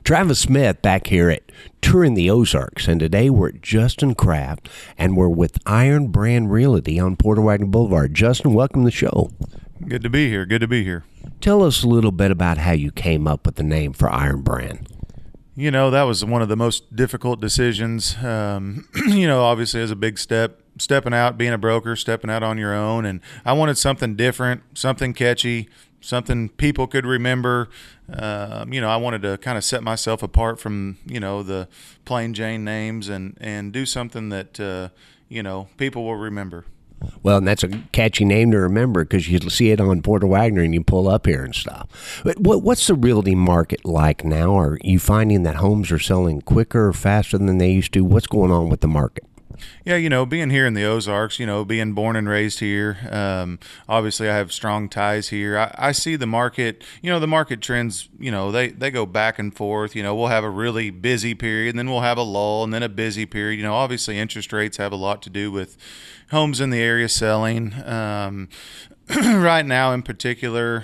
Travis Smith back here at Touring the Ozarks, and today we're at Justin Kraft, and we're with Iron Brand Realty on Porter Wagoner Boulevard. Justin, welcome to the show. Good to be here. Good to be here. Tell us a little bit about how you came up with the name for Iron Brand. You know, that was one of the most difficult decisions. Obviously as a big step, stepping out, being a broker, stepping out on your own. And I wanted something different, something catchy, something people could remember. I wanted to kind of set myself apart from, the plain Jane names and do something that, people will remember. Well, and that's a catchy name to remember because you see it on Porter Wagoner and you pull up here and stuff. But what's the realty market like now? Are you finding that homes are selling quicker or faster than they used to? What's going on with the market? Yeah, being here in the Ozarks, being born and raised here, obviously I have strong ties here. I see the market, the market trends, they go back and forth. We'll have a really busy period, and then we'll have a lull, and then a busy period. Obviously interest rates have a lot to do with homes in the area selling. Right now in particular,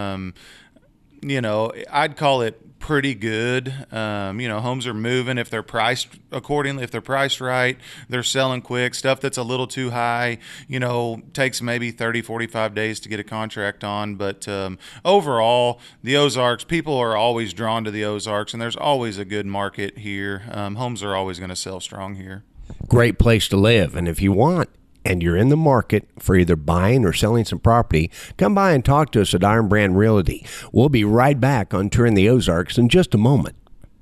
I'd call it pretty good. Homes are moving if they're priced accordingly. If they're priced right, they're selling quick. Stuff that's a little too high, takes maybe 30, 45 days to get a contract on. But overall, the Ozarks, people are always drawn to the Ozarks, and there's always a good market here. Homes are always going to sell strong here. Great place to live. And if you want, and you're in the market for either buying or selling some property, come by and talk to us at Iron Brand Realty. We'll be right back on Touring the Ozarks in just a moment.